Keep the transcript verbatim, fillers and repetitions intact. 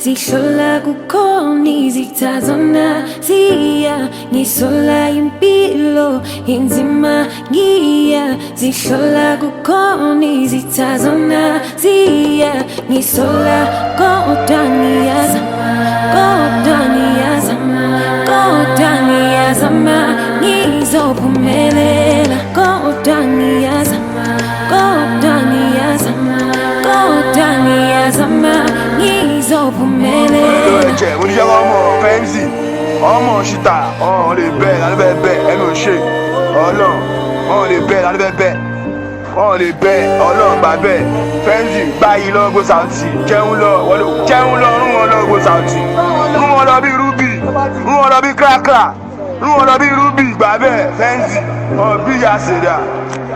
zishola kukoni zitazona zia ngisola impilo inzima ngia zishola kukoni zitazona zia ngisola kodani ya zama kodani ya zama kodani ya zama ngizophumelela kodani ya zama kodani ya zama kodani ya zama ngizophumelela je mo ni ya ọmọ Femzy ọmọ shita on le bẹ la bẹ bẹ ẹ no ṣe Ọlọ́run on le bẹ la bẹ bẹ on le bẹ Ọlọ́run gba bẹ Femzy gbayi lọ go Saoty jẹun lọ wọlé jẹun lọ rún wọn lọ go Saoty rún wọn lọ bí Ruby rún wọn lọ bí Krakra rún wọn lọ bí Ruby gba bẹ Femzy ọ bí ya ṣe dá.